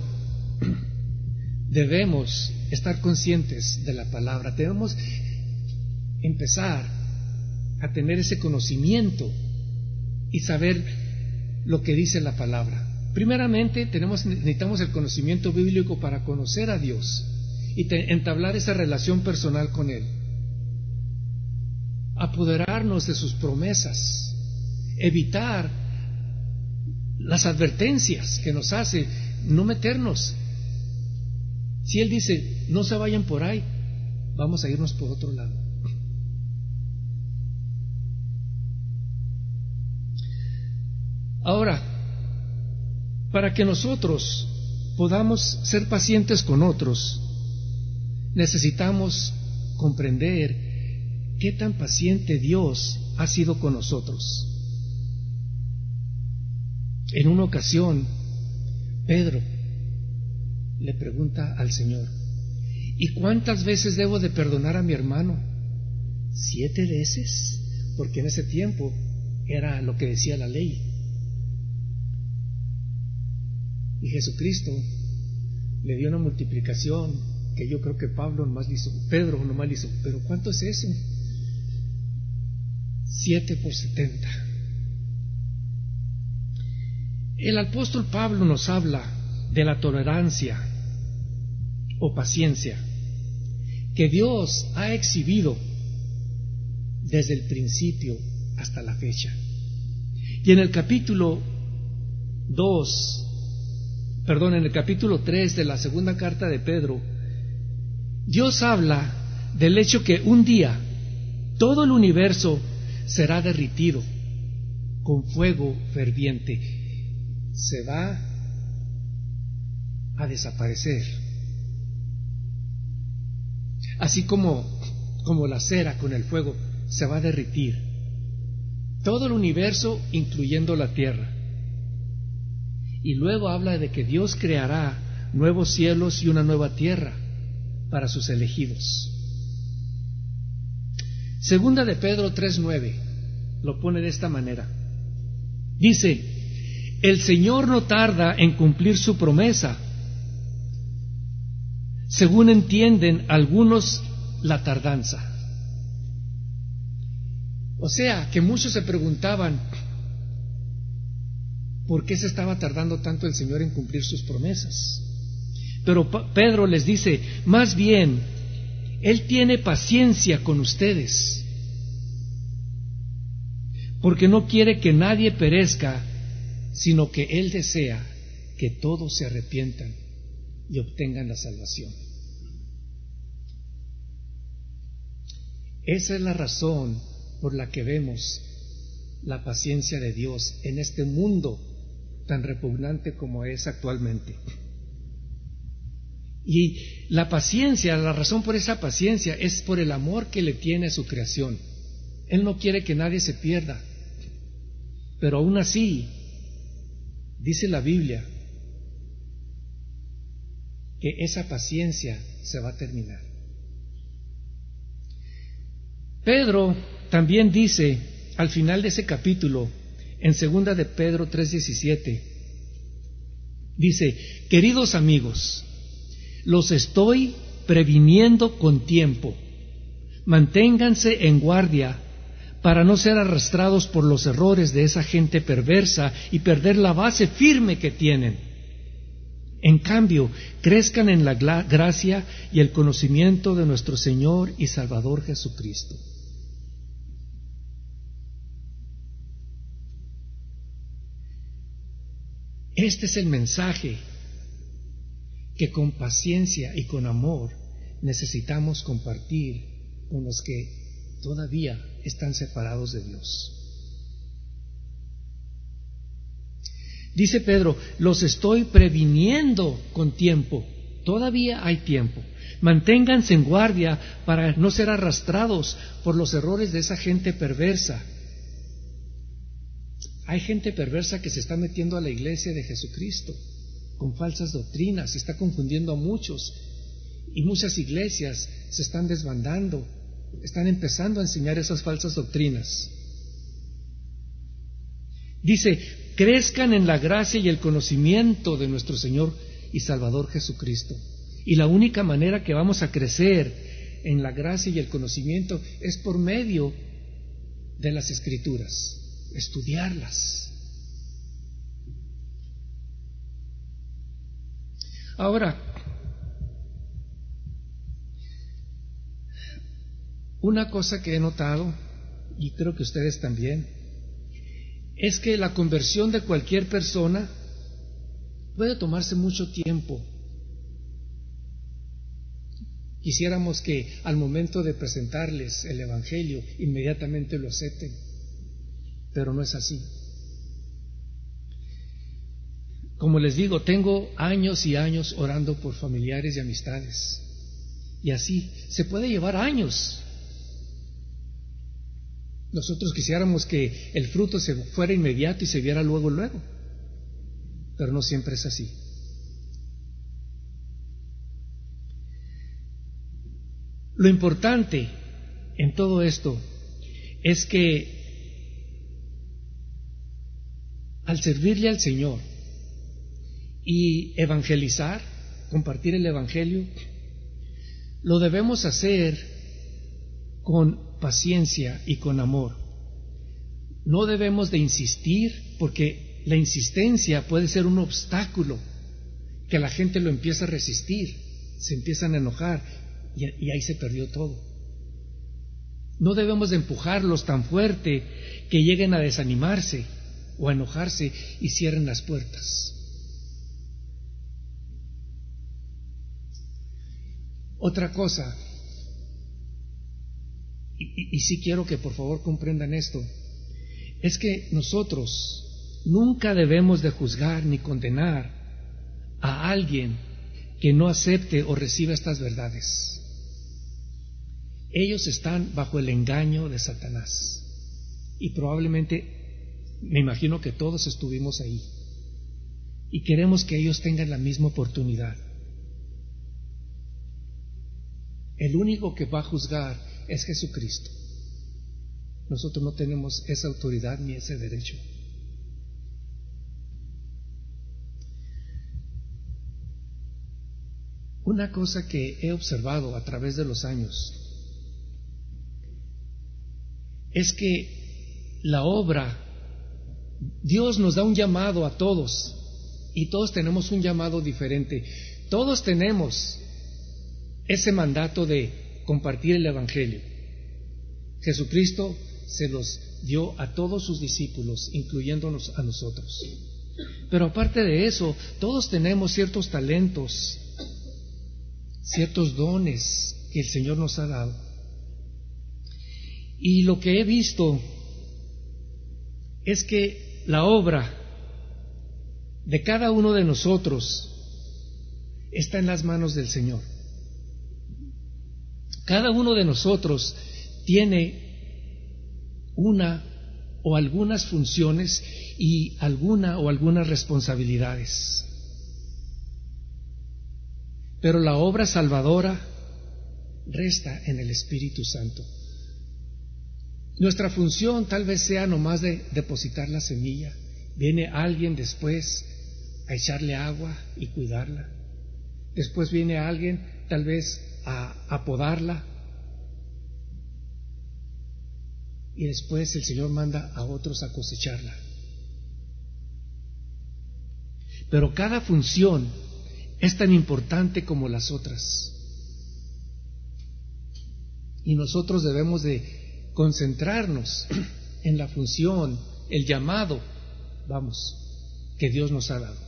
debemos estar conscientes de la palabra. Debemos empezar a tener ese conocimiento y saber lo que dice la palabra. Primeramente, necesitamos el conocimiento bíblico para conocer a Dios y entablar esa relación personal con Él. Apoderarnos de sus promesas, evitar las advertencias que nos hace, no meternos. Si Él dice, no se vayan por ahí, vamos a irnos por otro lado. Ahora, para que nosotros podamos ser pacientes con otros, necesitamos comprender qué tan paciente Dios ha sido con nosotros. En una ocasión, Pedro le pregunta al Señor, ¿y cuántas veces debo de perdonar a mi hermano? 7 veces, porque en ese tiempo era lo que decía la ley. Y Jesucristo le dio una multiplicación que yo creo que Pedro nomás le hizo, pero ¿cuánto es eso? 7 por 70. El apóstol Pablo nos habla de la tolerancia o paciencia que Dios ha exhibido desde el principio hasta la fecha. Y en el capítulo 3 de la segunda carta de Pedro, Dios habla del hecho que un día todo el universo será derretido con fuego ferviente. Se va a desaparecer. Así como la cera con el fuego se va a derretir. Todo el universo, incluyendo la tierra. Y luego habla de que Dios creará nuevos cielos y una nueva tierra para sus elegidos. Segunda de Pedro 3:9 lo pone de esta manera. Dice, el Señor no tarda en cumplir su promesa, según entienden algunos la tardanza. O sea, que muchos se preguntaban, ¿por qué se estaba tardando tanto el Señor en cumplir sus promesas? Pero Pedro les dice, más bien, Él tiene paciencia con ustedes, porque no quiere que nadie perezca, sino que Él desea que todos se arrepientan y obtengan la salvación. Esa es la razón por la que vemos la paciencia de Dios en este mundo tan repugnante como es actualmente. Y la paciencia, la razón por esa paciencia es por el amor que le tiene a su creación. Él no quiere que nadie se pierda, pero aún así, dice la Biblia, que esa paciencia se va a terminar. Pedro también dice al final de ese capítulo, en 2 de Pedro 3:17, dice: queridos amigos, los estoy previniendo con tiempo. Manténganse en guardia para no ser arrastrados por los errores de esa gente perversa y perder la base firme que tienen. En cambio, crezcan en la gracia y el conocimiento de nuestro Señor y Salvador Jesucristo. Este es el mensaje que con paciencia y con amor necesitamos compartir con los que todavía están separados de Dios. Dice Pedro: los estoy previniendo con tiempo. Todavía hay tiempo. Manténganse en guardia para no ser arrastrados por los errores de esa gente perversa. Hay gente perversa que se está metiendo a la iglesia de Jesucristo con falsas doctrinas, se está confundiendo a muchos, y muchas iglesias se están desbandando, están empezando a enseñar esas falsas doctrinas. Dice: crezcan en la gracia y el conocimiento de nuestro Señor y Salvador Jesucristo. Y la única manera que vamos a crecer en la gracia y el conocimiento es por medio de las Escrituras, estudiarlas. Ahora, una cosa que he notado, y creo que ustedes también, es que la conversión de cualquier persona puede tomarse mucho tiempo. Quisiéramos que al momento de presentarles el Evangelio inmediatamente lo acepten, pero no es así. Como les digo, tengo años y años orando por familiares y amistades, y así se puede llevar años. Nosotros quisiéramos que el fruto se fuera inmediato y se viera luego, pero no siempre es así. Lo importante en todo esto es que al servirle al Señor y evangelizar, compartir el Evangelio, lo debemos hacer con paciencia y con amor. No debemos de insistir, porque la insistencia puede ser un obstáculo que la gente lo empieza a resistir, se empiezan a enojar y ahí se perdió todo. No debemos de empujarlos tan fuerte que lleguen a desanimarse o a enojarse y cierren las puertas. Otra cosa, y sí quiero que por favor comprendan esto, es que nosotros nunca debemos de juzgar ni condenar a alguien que no acepte o reciba estas verdades. Ellos están bajo el engaño de Satanás, y probablemente, me imagino que todos estuvimos ahí, y queremos que ellos tengan la misma oportunidad. El único que va a juzgar es Jesucristo. Nosotros no tenemos esa autoridad ni ese derecho. Una cosa que he observado a través de los años es que la obra, Dios nos da un llamado a todos, y todos tenemos un llamado diferente. Todos tenemos ese mandato de compartir el Evangelio. Jesucristo se los dio a todos sus discípulos, incluyéndonos a nosotros. Pero aparte de eso, todos tenemos ciertos talentos, ciertos dones que el Señor nos ha dado. Y lo que he visto es que la obra de cada uno de nosotros está en las manos del Señor. Cada uno de nosotros tiene una o algunas funciones y algunas responsabilidades. pero la obra salvadora resta en el Espíritu Santo. Nuestra función tal vez sea nomás de depositar la semilla. Viene alguien después a echarle agua y cuidarla. Después viene alguien tal vez a podarla. Y después el Señor manda a otros a cosecharla. Pero cada función es tan importante como las otras. Y nosotros debemos de concentrarnos en la función, el llamado, que Dios nos ha dado.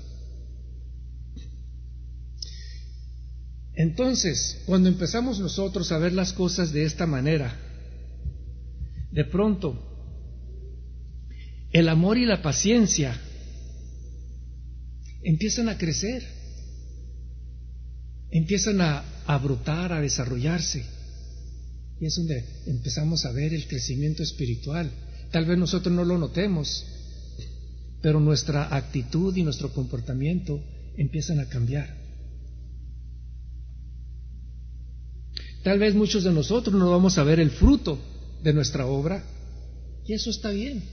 Entonces, cuando empezamos nosotros a ver las cosas de esta manera, de pronto, el amor y la paciencia empiezan a crecer, empiezan a brotar, a desarrollarse. Y es donde empezamos a ver el crecimiento espiritual. Tal vez nosotros no lo notemos, pero nuestra actitud y nuestro comportamiento empiezan a cambiar. Tal vez muchos de nosotros no vamos a ver el fruto de nuestra obra, y eso está bien.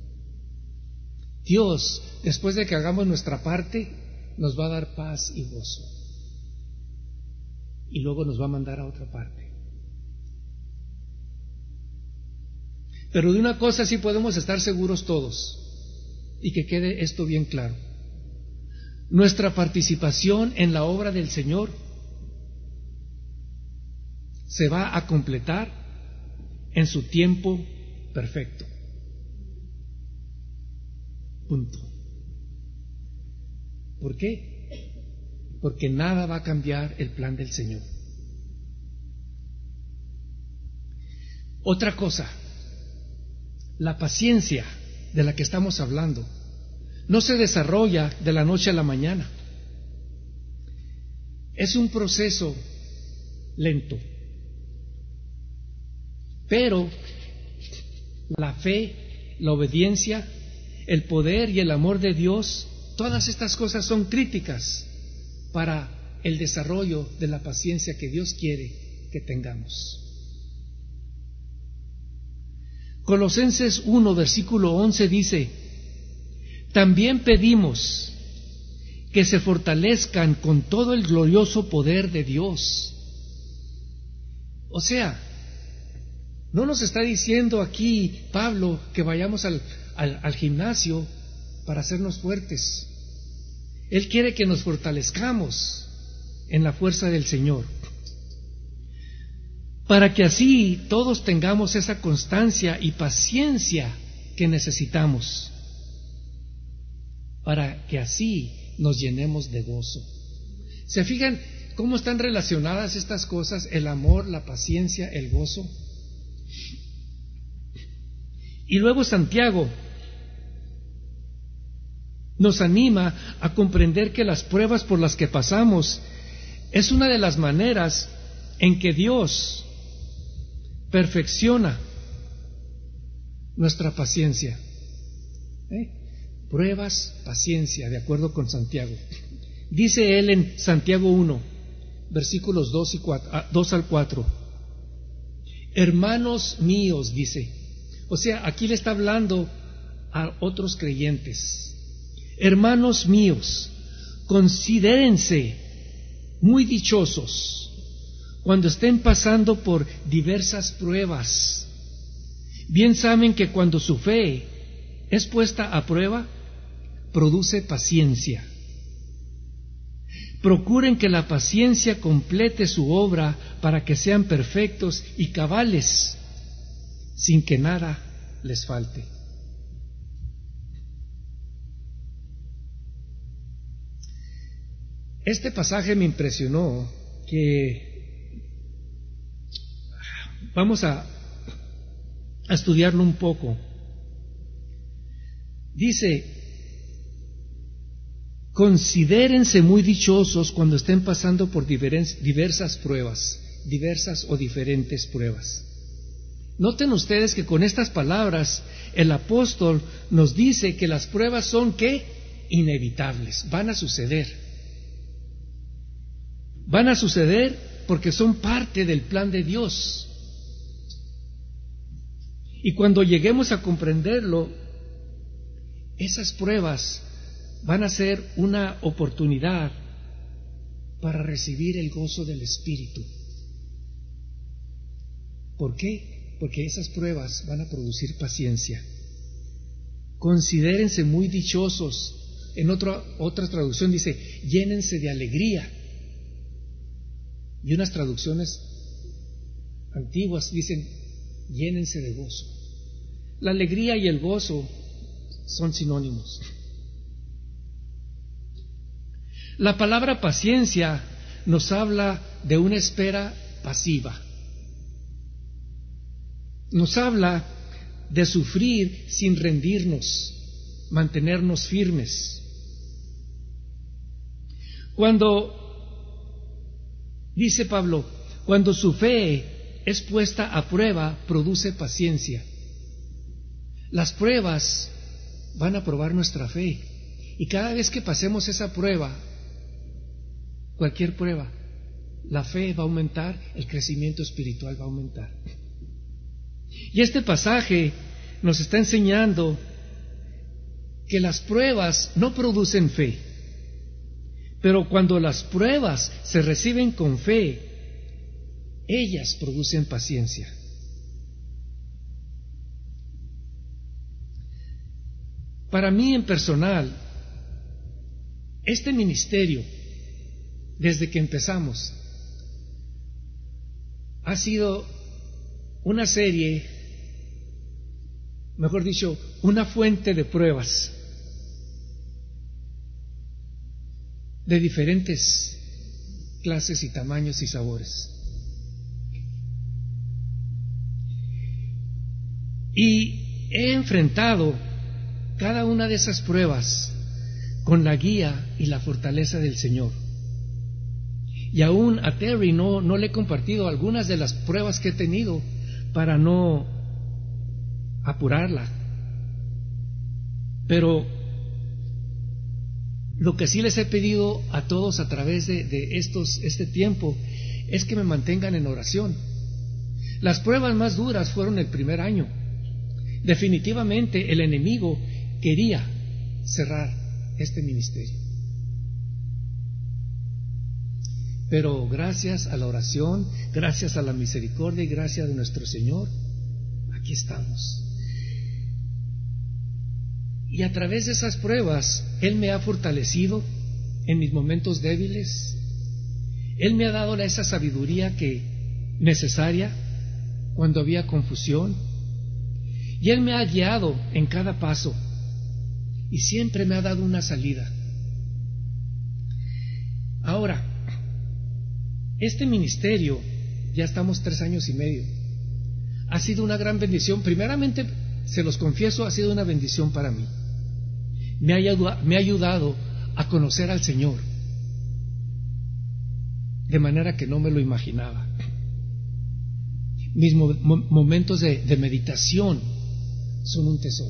Dios, después de que hagamos nuestra parte, nos va a dar paz y gozo, y luego nos va a mandar a otra parte. Pero de una cosa sí podemos estar seguros todos, y que quede esto bien claro: nuestra participación en la obra del Señor se va a completar en su tiempo perfecto. Punto. ¿Por qué? Porque nada va a cambiar el plan del Señor. Otra cosa, la paciencia de la que estamos hablando no se desarrolla de la noche a la mañana. Es un proceso lento. Pero la fe, la obediencia, el poder y el amor de Dios, todas estas cosas son críticas para el desarrollo de la paciencia que Dios quiere que tengamos. Colosenses 1, versículo 11 dice: también pedimos que se fortalezcan con todo el glorioso poder de Dios. O sea, no nos está diciendo aquí Pablo que vayamos al gimnasio para hacernos fuertes. Él quiere que nos fortalezcamos en la fuerza del Señor, para que así todos tengamos esa constancia y paciencia que necesitamos, para que así nos llenemos de gozo. ¿Se fijan cómo están relacionadas estas cosas? El amor, la paciencia, el gozo. Y luego Santiago nos anima a comprender que las pruebas por las que pasamos es una de las maneras en que Dios perfecciona nuestra paciencia. Pruebas, paciencia, de acuerdo con Santiago. Dice él en Santiago 1, versículos 2 al 4. Hermanos míos, dice. O sea, aquí le está hablando a otros creyentes. Hermanos míos, considérense muy dichosos cuando estén pasando por diversas pruebas. Bien saben que cuando su fe es puesta a prueba, produce paciencia. Procuren que la paciencia complete su obra para que sean perfectos y cabales, sin que nada les falte. Este pasaje me impresionó, que vamos a estudiarlo un poco. Dice: considérense muy dichosos cuando estén pasando por diversas pruebas, diversas o diferentes pruebas. Noten ustedes que con estas palabras el apóstol nos dice que las pruebas son, ¿qué? Inevitables, van a suceder. Van a suceder porque son parte del plan de Dios. Y cuando lleguemos a comprenderlo, esas pruebas van a ser una oportunidad para recibir el gozo del Espíritu. ¿Por qué? Porque esas pruebas van a producir paciencia. Considérense muy dichosos. En otra traducción dice, llénense de alegría. Y unas traducciones antiguas dicen, llénense de gozo. La alegría y el gozo son sinónimos. La palabra paciencia nos habla de una espera pasiva. Nos habla de sufrir sin rendirnos, mantenernos firmes. Dice Pablo, cuando su fe es puesta a prueba, produce paciencia. Las pruebas van a probar nuestra fe. Y cada vez que pasemos esa prueba, cualquier prueba, la fe va a aumentar, el crecimiento espiritual va a aumentar. Y este pasaje nos está enseñando que las pruebas no producen fe, pero cuando las pruebas se reciben con fe, ellas producen paciencia. Para mí en personal, este ministerio, desde que empezamos, ha sido una serie, mejor dicho, una fuente de pruebas de diferentes clases y tamaños y sabores. Y he enfrentado cada una de esas pruebas con la guía y la fortaleza del Señor. Y aún a Terry no le he compartido algunas de las pruebas que he tenido para no apurarla. Pero lo que sí les he pedido a todos a través de este tiempo es que me mantengan en oración. Las pruebas más duras fueron el primer año. Definitivamente el enemigo quería cerrar este ministerio. Pero gracias a la oración, gracias a la misericordia y gracias de nuestro Señor, aquí estamos. Y a través de esas pruebas, Él me ha fortalecido en mis momentos débiles. Él me ha dado esa sabiduría necesaria cuando había confusión. Y Él me ha guiado en cada paso. Y siempre me ha dado una salida. Ahora, este ministerio, ya estamos 3 años y medio, ha sido una gran bendición. Primeramente, se los confieso, ha sido una bendición para mí. Me ha ayudado a conocer al Señor de manera que no me lo imaginaba. Mis momentos de meditación son un tesoro.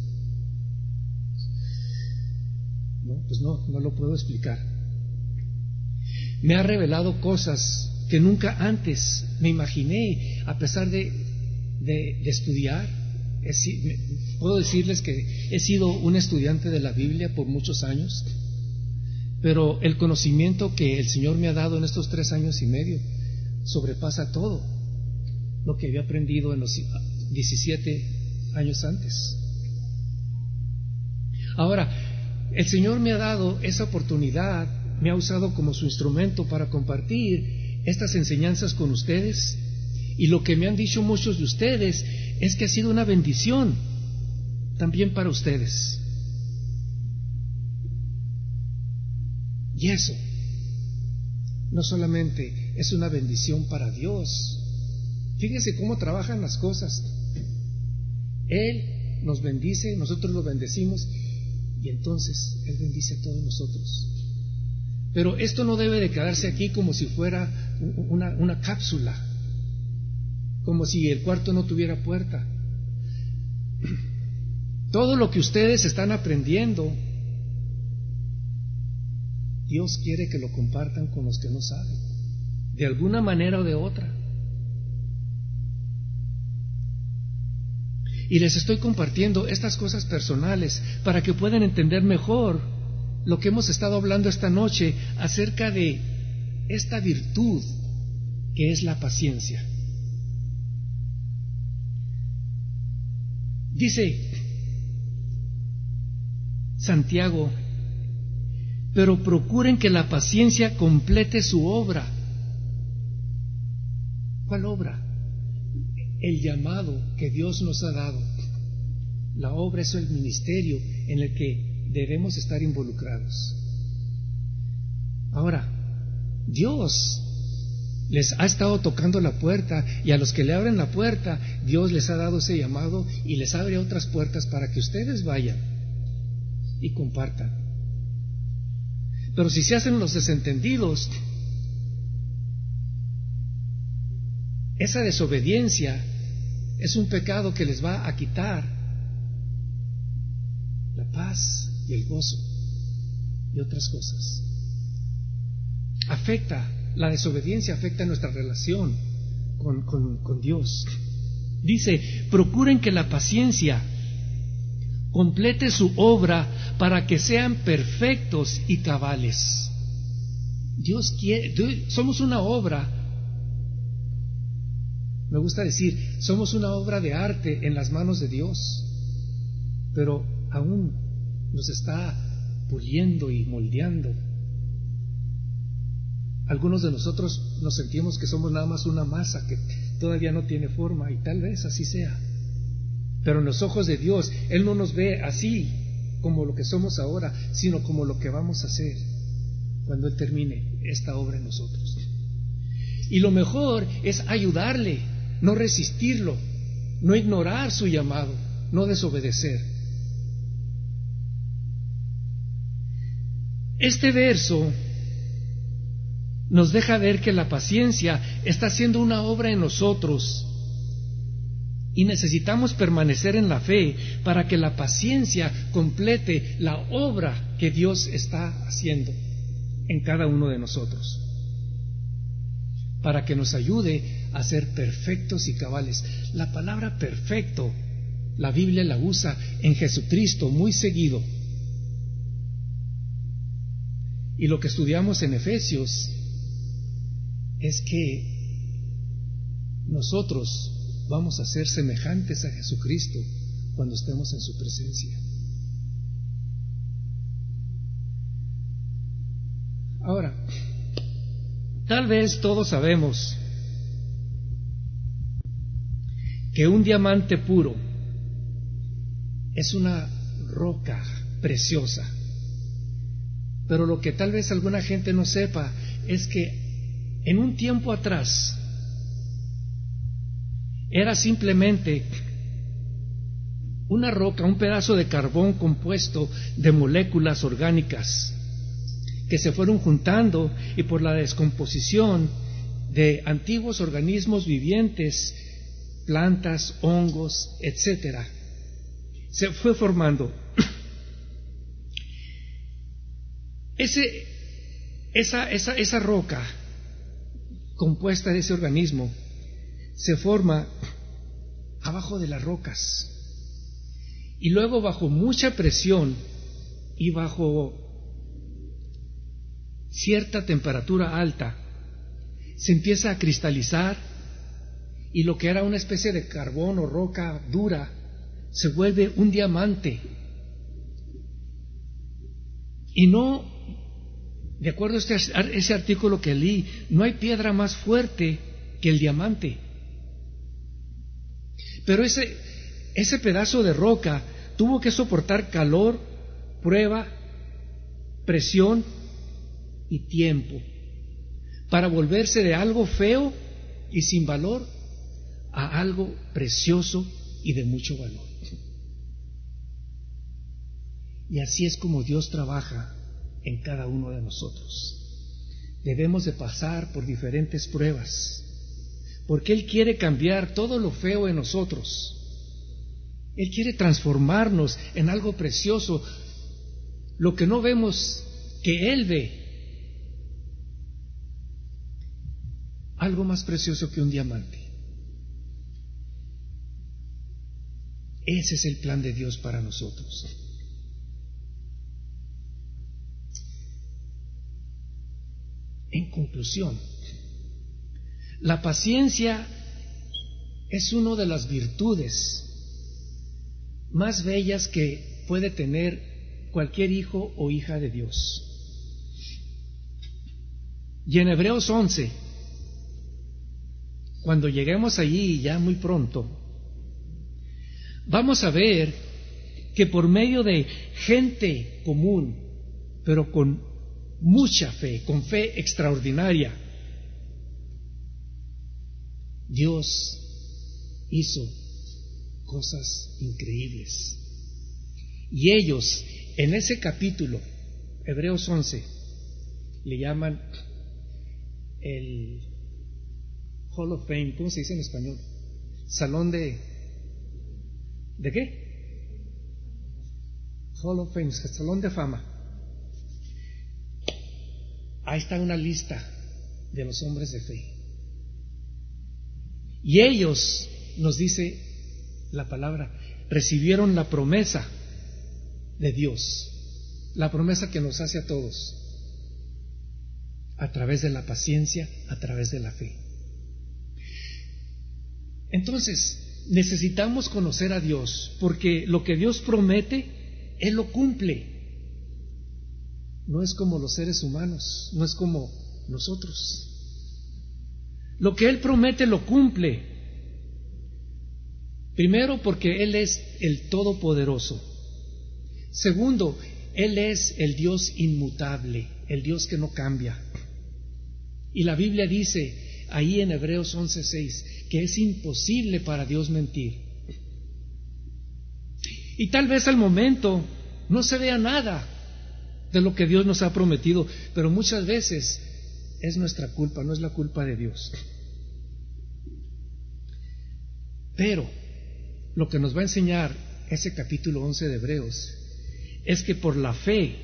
No lo puedo explicar. Me ha revelado cosas que nunca antes me imaginé, a pesar de estudiar. Puedo decirles que he sido un estudiante de la Biblia por muchos años, pero el conocimiento que el Señor me ha dado en estos 3 años y medio sobrepasa todo lo que había aprendido en los 17 años antes. Ahora, el Señor me ha dado esa oportunidad, me ha usado como su instrumento para compartir estas enseñanzas con ustedes, y lo que me han dicho muchos de ustedes es que ha sido una bendición también para ustedes. Y eso no solamente es una bendición para Dios. Fíjense cómo trabajan las cosas. Él nos bendice, nosotros lo bendecimos, y entonces Él bendice a todos nosotros. Pero esto no debe de quedarse aquí como si fuera una cápsula, como si el cuarto no tuviera puerta. Todo lo que ustedes están aprendiendo, Dios quiere que lo compartan con los que no saben, de alguna manera o de otra. Y les estoy compartiendo estas cosas personales para que puedan entender mejor lo que hemos estado hablando esta noche acerca de esta virtud que es la paciencia. Dice Santiago: pero procuren que la paciencia complete su obra. ¿Cuál obra? El llamado que Dios nos ha dado. La obra es el ministerio en el que debemos estar involucrados. Ahora, Dios les ha estado tocando la puerta, y a los que le abren la puerta, Dios les ha dado ese llamado y les abre otras puertas para que ustedes vayan y compartan. Pero si se hacen los desentendidos, esa desobediencia es un pecado que les va a quitar la paz y el gozo y otras cosas. La desobediencia afecta nuestra relación con Dios. Dice: procuren que la paciencia complete su obra para que sean perfectos y cabales. Dios quiere, somos una obra. Me gusta decir, somos una obra de arte en las manos de Dios, pero aún nos está puliendo y moldeando. Algunos de nosotros nos sentimos que somos nada más una masa que todavía no tiene forma, y tal vez así sea. Pero en los ojos de Dios, Él no nos ve así como lo que somos ahora, sino como lo que vamos a hacer cuando Él termine esta obra en nosotros. Y lo mejor es ayudarle, no resistirlo, no ignorar su llamado, no desobedecer. Este verso nos deja ver que la paciencia está haciendo una obra en nosotros, y necesitamos permanecer en la fe para que la paciencia complete la obra que Dios está haciendo en cada uno de nosotros, para que nos ayude a ser perfectos y cabales. La palabra perfecto, la Biblia la usa en Jesucristo muy seguido. Y lo que estudiamos en Efesios es que nosotros vamos a ser semejantes a Jesucristo cuando estemos en su presencia. Ahora, tal vez todos sabemos que un diamante puro es una roca preciosa, pero lo que tal vez alguna gente no sepa es que en un tiempo atrás era simplemente una roca, un pedazo de carbón compuesto de moléculas orgánicas que se fueron juntando, y por la descomposición de antiguos organismos vivientes, plantas, hongos, etcétera, se fue formando. Esa roca compuesta de ese organismo se forma abajo de las rocas, y luego bajo mucha presión y bajo cierta temperatura alta se empieza a cristalizar, y lo que era una especie de carbón o roca dura se vuelve un diamante. Y no, de acuerdo a ese artículo que leí, no hay piedra más fuerte que el diamante. Pero ese pedazo de roca tuvo que soportar calor, prueba, presión y tiempo para volverse de algo feo y sin valor a algo precioso y de mucho valor. Y así es como Dios trabaja en cada uno de nosotros. Debemos de pasar por diferentes pruebas, porque Él quiere cambiar todo lo feo en nosotros. Él quiere transformarnos en algo precioso, lo que no vemos que Él ve, algo más precioso que un diamante. Ese es el plan de Dios para nosotros. En conclusión, la paciencia es una de las virtudes más bellas que puede tener cualquier hijo o hija de Dios. Y en Hebreos 11, cuando lleguemos allí ya muy pronto, vamos a ver que por medio de gente común, pero con mucha fe, con fe extraordinaria, Dios hizo cosas increíbles. Y ellos, en ese capítulo, Hebreos 11, le llaman el Hall of Fame. ¿Cómo se dice en español? Salón ¿de qué? Hall of Fame, Salón de Fama. Ahí está una lista de los hombres de fe. Y ellos, nos dice la palabra, recibieron la promesa de Dios, la promesa que nos hace a todos, a través de la paciencia, a través de la fe. Entonces, necesitamos conocer a Dios, porque lo que Dios promete, Él lo cumple. No es como los seres humanos, no es como nosotros. Lo que Él promete lo cumple. Primero, porque Él es el Todopoderoso. Segundo, Él es el Dios inmutable, el Dios que no cambia. Y la Biblia dice ahí en Hebreos 11:6 que es imposible para Dios mentir. Y tal vez al momento no se vea nada de lo que Dios nos ha prometido, pero muchas veces es nuestra culpa, no es la culpa de Dios. Pero lo que nos va a enseñar ese capítulo 11 de Hebreos es que por la fe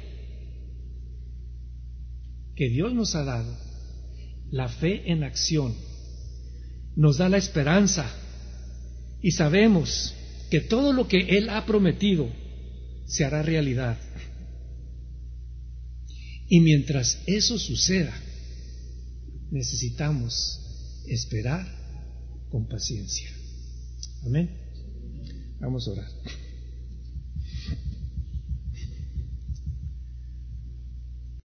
que Dios nos ha dado, la fe en acción, nos da la esperanza y sabemos que todo lo que Él ha prometido se hará realidad. Y mientras eso suceda, necesitamos esperar con paciencia. Amén. Vamos a orar.